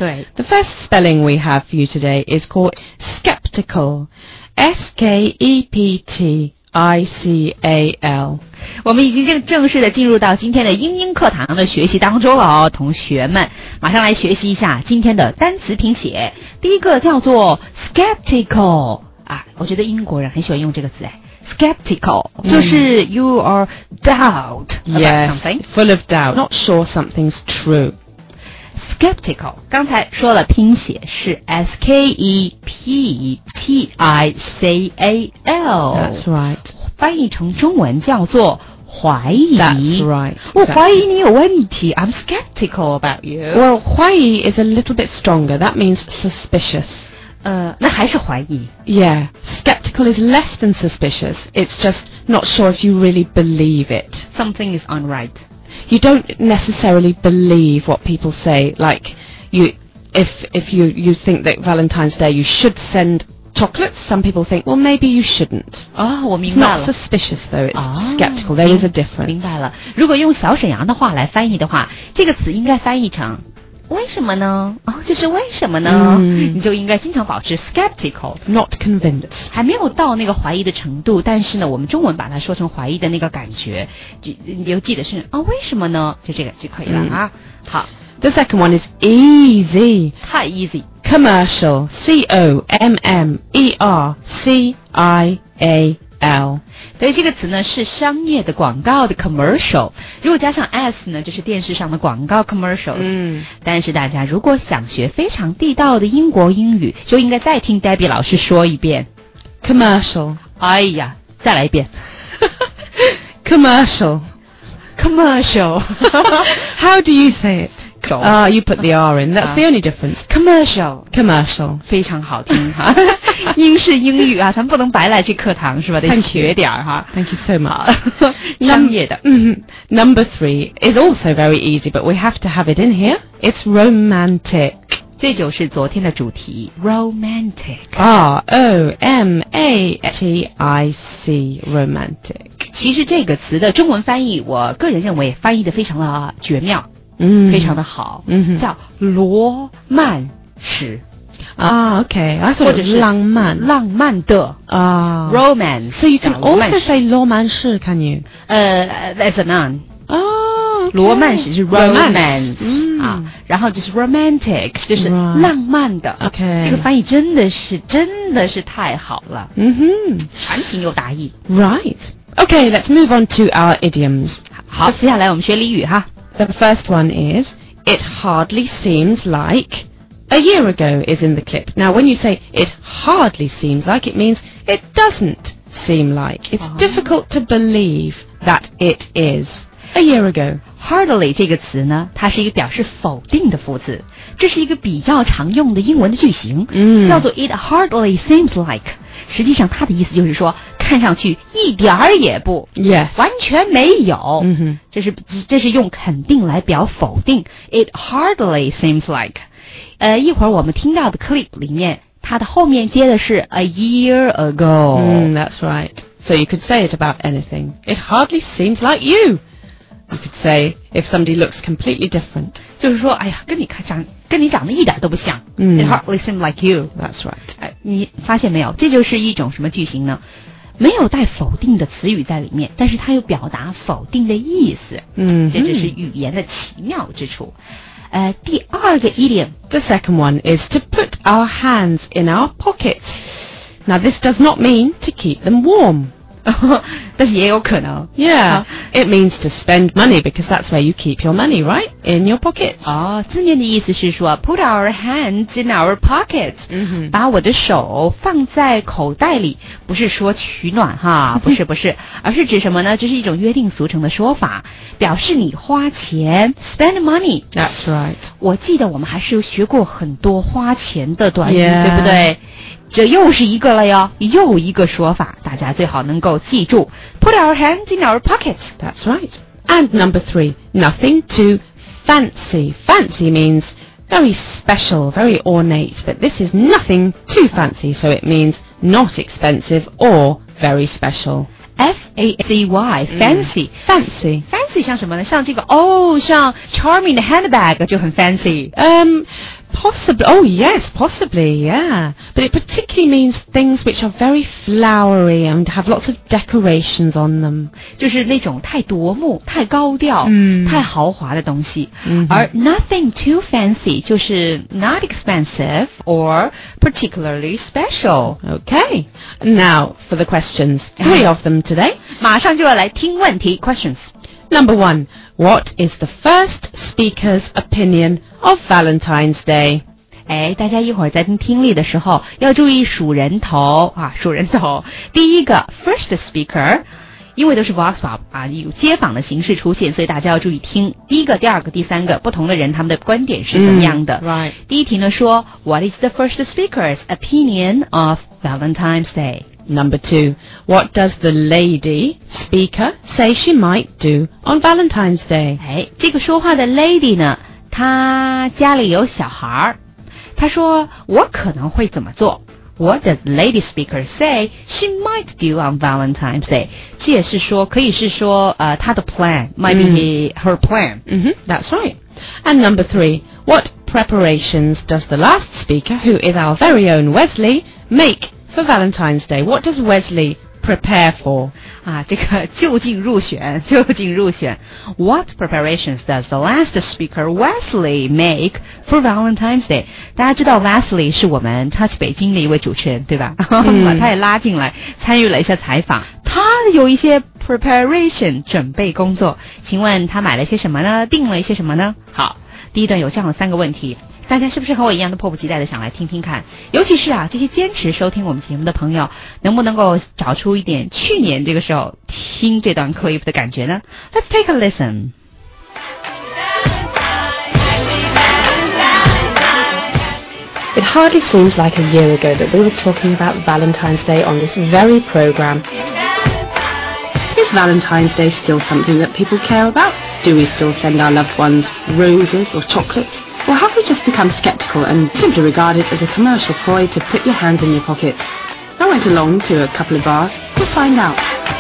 对 The first spelling we have for you today is called skeptical. S-K-E-P-T-I-C-A-L. 我们已经正式的进入到今天的英英课堂的学习当中了哦，同学们，马上来学习一下今天的单词拼写。第一个叫做 skeptical 啊，我觉得英国人很喜欢用这个词哎。Skeptical 就是 you are doubt about something. Full of doubt. Not sure something's true. Skeptical 刚才说了拼写是 S-K-E-P-T-I-C-A-L. That's right. 翻译成中文叫做怀疑。 That's right. 我怀疑你有问题。 I'm skeptical about you. Well, 怀疑 is a little bit stronger. That means suspicious. 那还是怀疑。 Yeah. Skeptical is less than suspicious. It's just not sure if you really believe it. Something is unright. You don't necessarily believe what people say. Like, if you think that Valentine's Day you should send chocolates, some people think, well, maybe you shouldn't. 我明 It's 白了。 not suspicious, though. It's skeptical. There is a difference. 明白了。如果用小沈阳的话来翻译的话，这个词应该翻译成为什么呢？这是为什么呢？你就应该经常保持 skeptical. Not convinced. 还没有到那个怀疑的程度，但是呢，我们中文把它说成怀疑的那个感觉，你就记得是为什么呢？就这个就可以了啊。好。 The second one is easy. 太 easy. Commercial. C-O-M-M-E-R-C-I-A-L. 所以这个词呢是商业的广告的 commercial， 如果加上 s 呢就是电视上的广告 commercials。但是大家如果想学非常地道的英国英语，就应该再听 Debbie 老师说一遍 Commercial. 哎呀，再来一遍 Commercial. How do you say it? You put the R in. That's the only difference. Commercial. 非常好听哈。英式英语啊，咱们不能白来这课堂是吧？得学点哈。 Thank you so much. 商业的。 Number 3 is also very easy, but we have to have it in here. It's romantic. 这就是昨天的主题 romantic. R-O-M-A-T-I-C. Romantic. 其实这个词的中文翻译，我个人认为翻译的非常的绝妙，非常的好，叫罗曼史。 Okay. I thought it was 浪漫的romance. So you can also say 罗曼史, can you? That's a noun. 罗曼史是 romance 然后就是 romantic 就是浪漫的。 Okay. 这个翻译真的是太好了。传情又达意。 Right. Okay, let's move on to our idioms. 好，接下来我们学俚语哈。 The first one is, it hardly seems like a year ago is in the clip. Now, when you say it hardly seems like, it means it doesn't seem like. It's difficult to believe that it is a year ago. Hardly 这个词呢，它是一个表示否定的副词，这是一个比较常用的英文的句型，叫做 it hardly seems like。实际上它的意思就是说，看上去一点儿也不， Yes. 完全没有。这是用肯定来表否定。It hardly seems like。一会儿我们听到的 clip 里面，它的后面接的是 a year ago。 That's right. So you could say it about anything. It hardly seems like you. You could say if somebody looks completely different. 就是说，哎呀，跟你长得一点都不像。It hardly seems like you. That's right. 你发现没有？这就是一种什么句型呢？没有带否定的词语在里面，但是它又表达否定的意思。这就是语言的奇妙之处。第二个 idiom. The second one is to put our hands in our pockets. Now, this does not mean to keep them warm. 但是也有可能。 Yeah, it means to spend money because that's where you keep your money, right? In your pockets. 字面的意思是说 put our hands in our pockets. 把我的手放在口袋里，不是说取暖哈，不是，而是指什么呢？这是一种约定俗成的说法，表示你花钱 spend money. That's right. 我记得我们还是有学过很多花钱的短语，对不对？这又是一个了哟，又一个说法，大家最好能够记住。Put our hands in our pockets. That's right. And number 3, nothing too fancy. Fancy means very special, very ornate, but this is nothing too fancy, so it means not expensive or very special. F-A-C-Y, fancy. Fancy 像什么呢？像这个像 charming 的 handbag 就很 fancy. Possibly. Oh, yes, possibly, yeah. But it particularly means things which are very flowery and have lots of decorations on them. 就是那种太夺目、太高调、太豪华的东西。而 nothing too fancy 就是 not expensive or particularly special. Okay. Now for the questions. 3 of them today. 马上就要来听问题 questions. Number 1. What is the first speaker's opinion of Valentine's Day? 大家一会儿在听力的时候要注意数人头啊，数人头。第一个 first speaker， 因为都是 Vox Pop 啊，有街访的形式出现，所以大家要注意听。第一个、第二个、第三个不同的人他们的观点是怎么样的。 Right. 第一题呢说 What is the first speaker's opinion of Valentine's Day? Number 2. What does the lady speaker say she might do on Valentine's Day? 这个说话的 lady 呢，她家里有小孩儿，她说我可能会怎么做。What does the lady speaker say she might do on Valentine's Day? 这也是说，可以是说她的 plan might be her plan. That's right. And number 3. What preparations does the last speaker, who is our very own Wesley, make for Valentine's Day? What does Wesley prepare for? 这个就近入选。What preparations does the last speaker Wesley make for Valentine's Day? 大家知道 Wesley 是我们 Touch 北京的一位主持人，对吧？把他也拉进来参与了一下采访。他有一些 preparation 准备工作，请问他买了些什么呢？订了一些什么呢？好，第一段有这样的3个问题。大家是不是和我一样都迫不及待的想来听听看？尤其是这些坚持收听我们节目的朋友，能不能够找出一点去年这个时候听这段 clip 的感觉呢？ Let's take a listen. It hardly seems like a year ago that we were talking about Valentine's Day on this very programme. Is Valentine's Day still something that people care about? Do we still send our loved ones roses or chocolates? Or have we just become sceptical and simply regard it as a commercial ploy to put your hands in your pockets? I went along to a couple of bars to find out.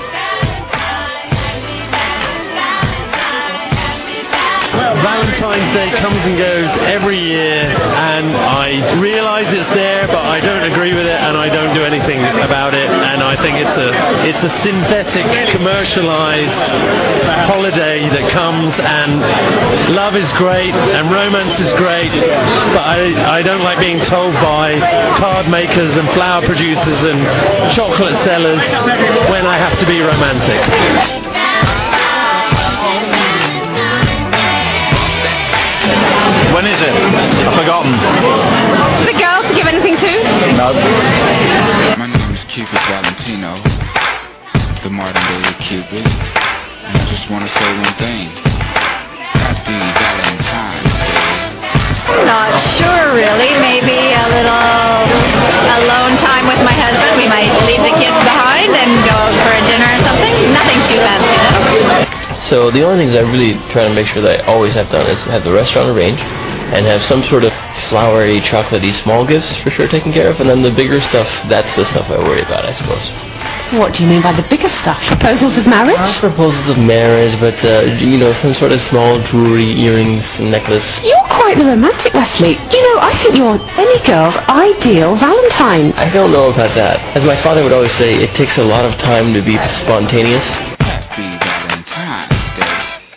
Well, Valentine's Day comes and goes every year, and I realise it's there, but I don't agree with it, and I don't do anything about it. And I think it's a synthetic, commercialised holiday that comes, and love is great, and romance is great, but I don't like being told by card makers and flower producers and chocolate sellers when I have to be romantic. When is it? I've forgotten. The girls to give anything to? No. My name is Cupid Valentino, the modern day Cupid. And I just want to say one thing. Happy Valentine's Day. Not sure, really. Maybe a little alone time with my husband. We might leave the kids behind and go out for a dinner or something. Nothing too fancy, though. So the only things I really try to make sure that I always have done is have the restaurant arranged and have some sort of flowery, chocolatey small gifts for sure taken care of, and then the bigger stuff, that's the stuff I worry about, I suppose. What do you mean by the bigger stuff? Proposals of marriage? Not proposals of marriage, but, some sort of small jewelry, earrings, necklace. You're quite the romantic, Wesley. I think you're any girl's ideal Valentine. I don't know about that. As my father would always say, it takes a lot of time to be spontaneous. Happy Valentine's Day.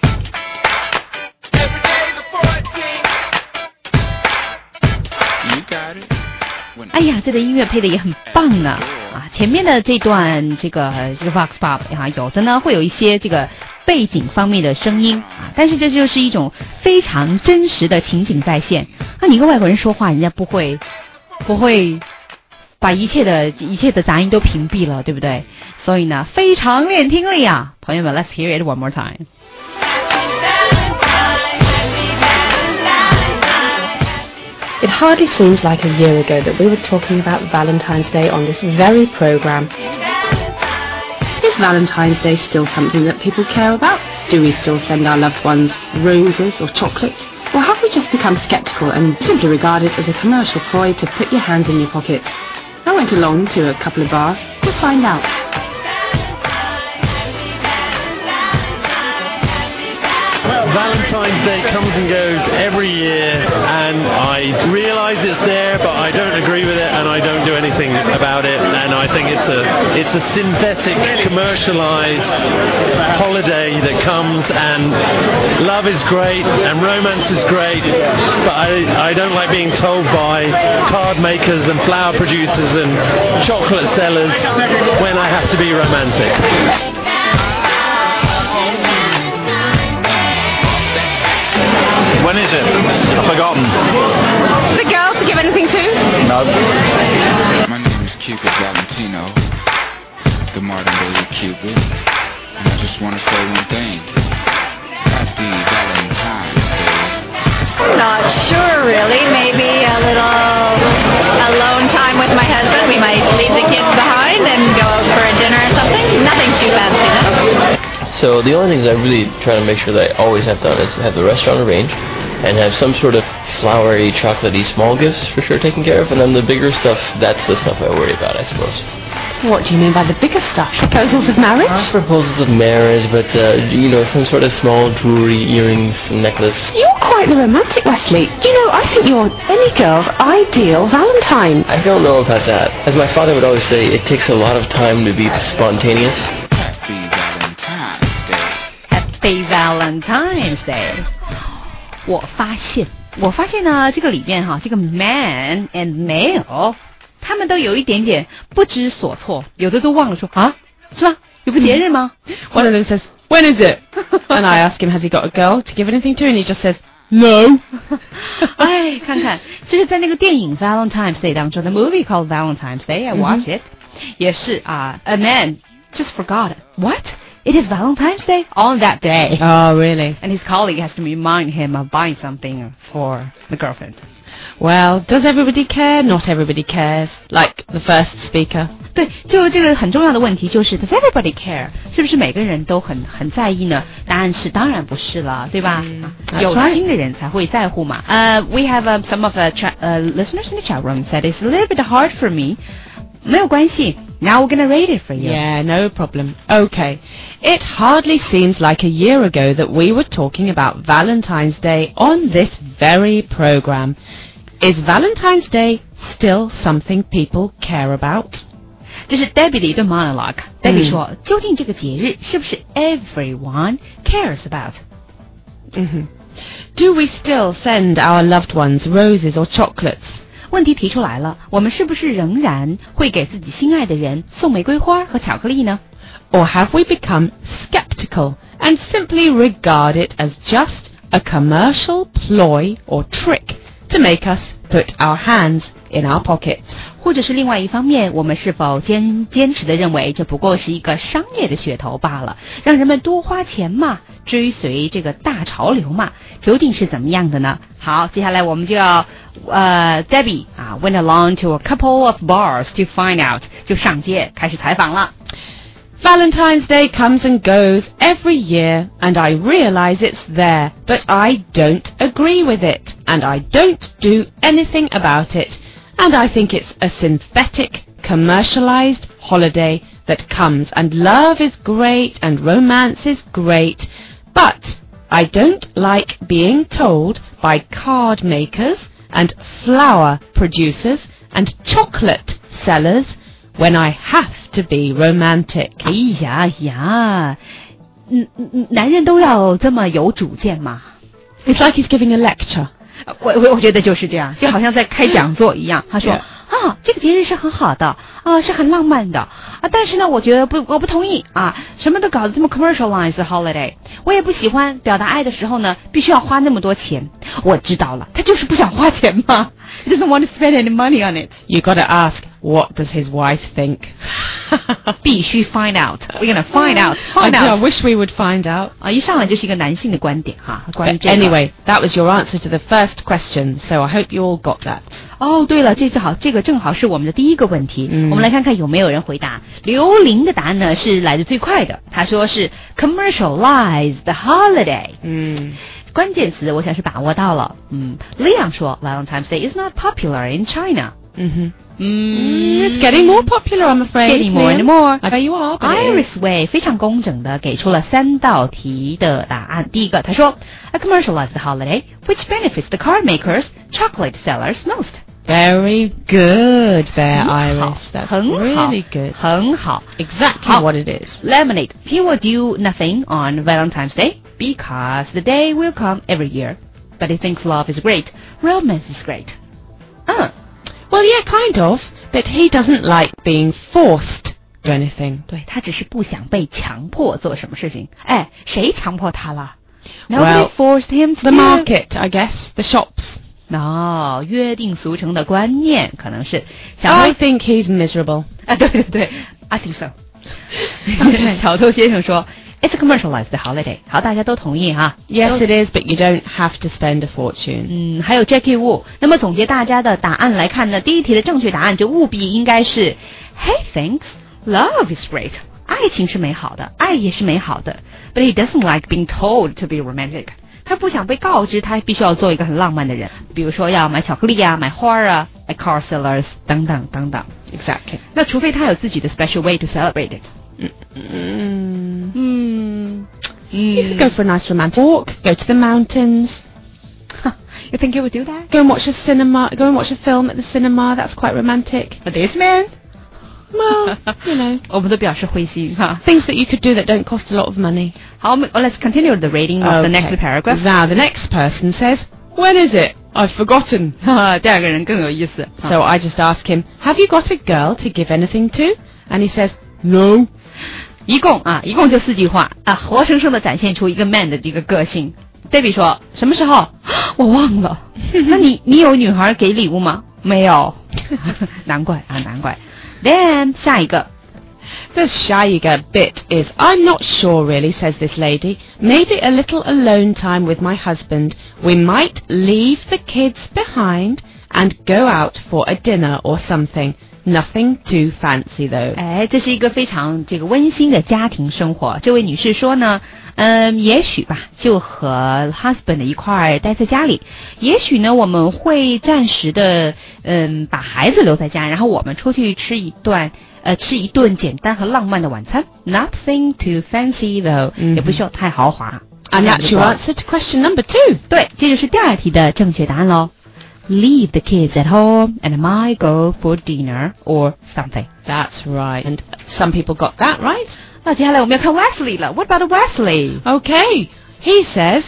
哎呀，这个音乐配的也很棒呢前面的这段这个 Vox Pop 有的呢会有一些这个背景方面的声音但是这就是一种非常真实的情景再现。你跟外国人说话，人家不会把一切的杂音都屏蔽了，对不对？所以呢，非常练听力朋友们 ，Let's hear it one more time. It hardly seems like a year ago that we were talking about Valentine's Day on this very programme. Is Valentine's Day still something that people care about? Do we still send our loved ones roses or chocolates? Or have we just become sceptical and simply regard it as a commercial ploy to put your hands in your pockets? I went along to a couple of bars to find out. Well, Valentine's Day comes and goes every year, and and I realise it's there, but I don't agree with it, and I don't do anything about it. And I think it's a synthetic, commercialised holiday that comes, and love is great and romance is great, but I don't like being told by card makers and flower producers and chocolate sellers when I have to be romantic. When is it? I've forgotten. The girls to give anything to? No. My name is Cupid Valentino, the modern day Cupid, and I just want to say one thing. Happy Valentine's Day. Not sure, really. Maybe a little alone time with my husband. We might leave the kids behind and go out for a dinner or something. Nothing too fancy, though. So the only things I really try to make sure that I always have done is have the restaurant arranged and have some sort of flowery, chocolatey small gifts for sure taken care of, and then the bigger stuff, that's the stuff I worry about, I suppose. What do you mean by the bigger stuff? Proposals of marriage? Not proposals of marriage, but, some sort of small jewelry, earrings, necklace. You're quite the romantic, Wesley. I think you're any girl's ideal Valentine. I don't know about that. As my father would always say, it takes a lot of time to be spontaneous. Happy Valentine's Day. Happy Valentine's Day。我发现呢，这个里面哈，这个 man and male， 他们都有一点点不知所措，有的都忘了说啊，是吧？有个节日吗？ One of them says, "When is it?" And I ask him, "Has he got a girl to give anything to?" And he just says, "No." 哎，看看，就是在那个电影 Valentine's Day 当中，the movie called Valentine's Day, I watched it， 也是啊，a man just forgot what?It is Valentine's Day on that day. Oh, really? And his colleague has to remind him of buying something for the girlfriend. Well, does everybody care? Not everybody cares. Like the first speaker. 对，就这个很重要的问题就是 Does everybody care? 是不是每个人都很在意呢？答案是当然不是了，对吧？有心的人才会在乎嘛。We have some of the listeners in the chat room said it's a little bit hard for me. 没有关系。Now we're going to rate it for you. Yeah, no problem. Okay. It hardly seems like a year ago that we were talking about Valentine's Day on this very program. Is Valentine's Day still something people care about? 这是 Debbie 的一段 monologue。Debbie 说，究竟这个节日是不是 everyone cares about? Do we still send our loved ones roses or chocolates? 问题提出来了，我们是不是仍然会给自己心爱的人送玫瑰花和巧克力呢？ Or have we become skeptical and simply regard it as just a commercial ploy or trick to make us put our hands in our pockets? 或者是另外一方面，我们是否坚持的认为这不过是一个商业的噱头罢了，让人们多花钱嘛，追随这个大潮流嘛，究竟是怎么样的呢？好，接下来我们就要Debbie went along to a couple of bars to find out， 就上街开始采访了。 Valentine's Day comes and goes every year, and I realize it's there, but I don't agree with it, and I don't do anything about it, and I think it's a synthetic, commercialized holiday that comes, and love is great, and romance is great, but I don't like being told by card makers and flower producers and chocolate sellers when I have to be romantic. 哎呀，男人都要这么有主见嘛。 It's like he's giving a lecture. 我觉得就是这样，就好像在开讲座一样。他说这个节日是很好的是很浪漫的但是呢，我觉得我不同意什么都搞得这么 commercialized holiday， 我也不喜欢表达爱的时候呢，必须要花那么多钱。我知道了，他就是不想花钱嘛。He doesn't want to spend any money on it. You got to ask, what does his wife think? 必须 find out. We're gonna find out. I wish we would find out. 一上来就是一个男性的观点关于这个。 Anyway, that was your answer to the first question, so I hope you all got that. 对了，这个正好是我们的第一个问题。我们来看看有没有人回答。刘玲的答案呢是来的最快的，他说是 commercialized holiday。关键词我想是把握到了。Liang 说 Valentine's Day is not popular in China。 It's getting more popular, I'm afraid. Getting more and Liam. more. I bet you are. But it is. Iris Way 非常工整的给出了3道题的答案。第一个，他说 A commercialized holiday which benefits the car makers, chocolate sellers most. Very good there, 很好 Iris. That's 很好 really good. 很好 Exactly 好 what it is. Lemonade. People do nothing on Valentine's Day because the day will come every year. But he thinks love is great. Romance is great. Well, yeah, kind of. But he doesn't like being forced to anything. 对，他只是不想被强迫做什么事情。哎，谁强迫他了？ Well, Nobody forced him to. The market, I guess. The shops. 哦，约定俗成的观念可能是小 I 偷 think he's miserable. 啊，对对对 ，I think so 。 Okay. 小偷先生说 ，It's a commercialized holiday。好，大家都同意哈。 Yes, it is, but you don't have to spend a fortune. 还有 Jackie Wu。那么总结大家的答案来看呢，第一题的正确答案就务必应该是 He thinks love is great。爱情是美好的，爱也是美好的。But he doesn't like being told to be romantic。他不想被告知他必须要做一个很浪漫的人，比如说要买巧克力啊，买花啊 ，like car sellers 等等等等。 Exactly. 那除非他有自己的 special way to celebrate it。 You could go for a nice romantic walk, go to the mountains, You think you would do that? go and watch a film at the cinema. That's quite romantic. But this man? Well, you know, 我们都表示灰心哈。 things that you could do that don't cost a lot of money. 好，let's continue the reading of the next paragraph. Now, the next person says, when is it? I've forgotten. 第二个人更有意思。 So I just ask him, have you got a girl to give anything to? And he says, no. 一共就4句话啊，活生生的展现出一个 man 的这个个性。Debbie 说，什么时候？我忘了。那你有女孩给礼物吗？没有。难怪。Then 下一个。 The Shaiga bit is, I'm not sure really, says this lady. Maybe a little alone time with my husband. We might leave the kids behind and go out for a dinner or something. Nothing too fancy though. 哎，这是一个非常这个温馨的家庭生活。这位女士说呢，也许吧，就和 husband 一块儿待在家里。也许呢，我们会暂时的，把孩子留在家，然后我们出去吃一顿简单和浪漫的晚餐。Nothing too fancy though，也不需要太豪华。 And that's your answer to question number 2. 对，这就是第二题的正确答案喽。Leave the kids at home and I might go for dinner or something. That's right. And some people got that right. 那接下来我们要看 Wesley 了。What about Wesley? Okay. He says,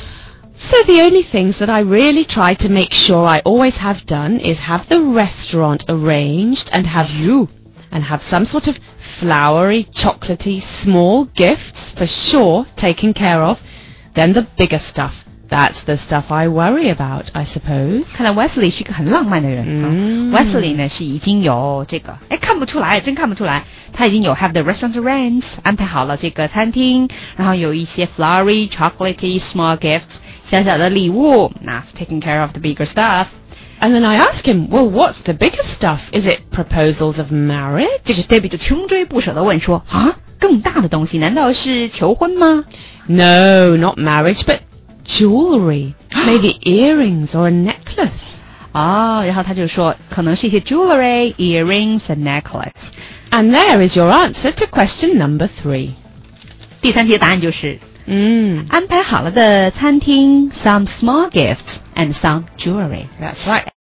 so the only things that I really try to make sure I always have done is have the restaurant arranged and have some sort of flowery, chocolatey, small gifts for sure taken care of. Then the bigger stuff. That's the stuff I worry about, I suppose. 看来 Wesley 是一个很浪漫的人。Wesley 呢是已经有这个，看不出来，真看不出来，他已经有 have the restaurant arranged 安排好了这个餐厅，然后有一些 flowery, chocolatey, small gifts 小小的礼物，那 taking care of the bigger stuff. And then I ask him, well, what's the bigger stuff? Is it proposals of marriage? 这个 Debbie 就穷追不舍地问说更大的东西难道是求婚吗？ No, not marriage, but jewelry. Maybe earrings or a necklace. 然后他就说可能是一些 jewelry, earrings and necklace. And there is your answer to question number 3. 第3题的答案就是安排好了的餐厅 some small gifts and some jewelry. That's right.